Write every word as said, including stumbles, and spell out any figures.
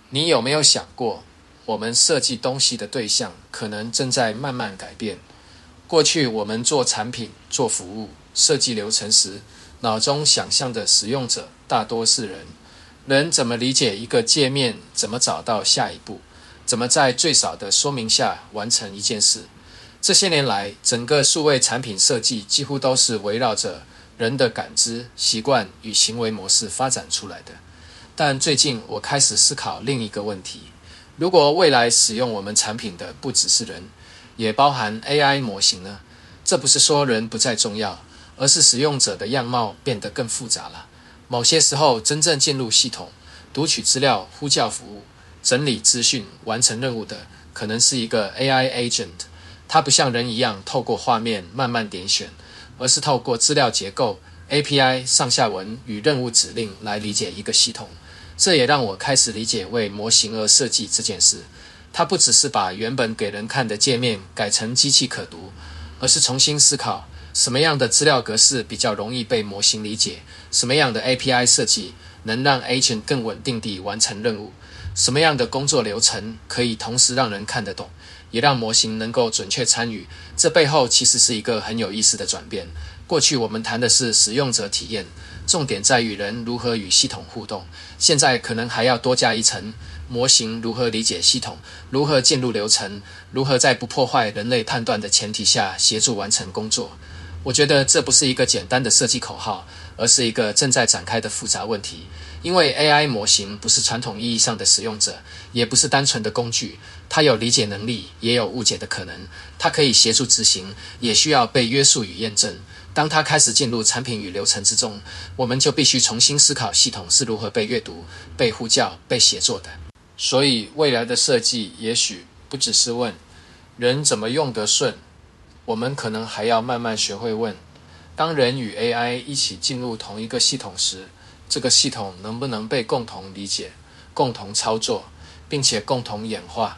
你有没有想过，我们设计东西的对象可能正在慢慢改变？过去我们做产品、做服务、设计流程时，脑中想象的使用者大多是人。人怎么理解一个界面？怎么找到下一步？怎么在最少的说明下完成一件事？这些年来，整个数位产品设计几乎都是围绕着人的感知、习惯与行为模式发展出来的。但最近我开始思考另一个问题：如果未来使用我们产品的不只是人，也包含 A I 模型呢？这不是说人不再重要，而是使用者的样貌变得更复杂了。某些时候，真正进入系统、读取资料、呼叫服务、整理资讯、完成任务的，可能是一个 A I agent。它不像人一样透过画面慢慢点选，而是透过资料结构、A P I、上下文与任务指令来理解一个系统。这也让我开始理解为模型而设计这件事。它不只是把原本给人看的界面改成机器可读，而是重新思考什么样的资料格式比较容易被模型理解，什么样的 A P I 设计能让 agent 更稳定地完成任务，什么样的工作流程可以同时让人看得懂，也让模型能够准确参与。这背后其实是一个很有意思的转变。过去我们谈的是使用者体验，重点在于人如何与系统互动，现在可能还要多加一层，模型如何理解系统，如何进入流程，如何在不破坏人类判断的前提下协助完成工作。我觉得这不是一个简单的设计口号，而是一个正在展开的复杂问题。因为 A I 模型不是传统意义上的使用者，也不是单纯的工具，它有理解能力，也有误解的可能。它可以协助执行，也需要被约束与验证。当它开始进入产品与流程之中，我们就必须重新思考系统是如何被阅读、被呼叫、被写作的。所以未来的设计也许不只是问人怎么用得顺，我们可能还要慢慢学会问，当人与 A I 一起进入同一个系统时，这个系统能不能被共同理解、共同操作，并且共同演化。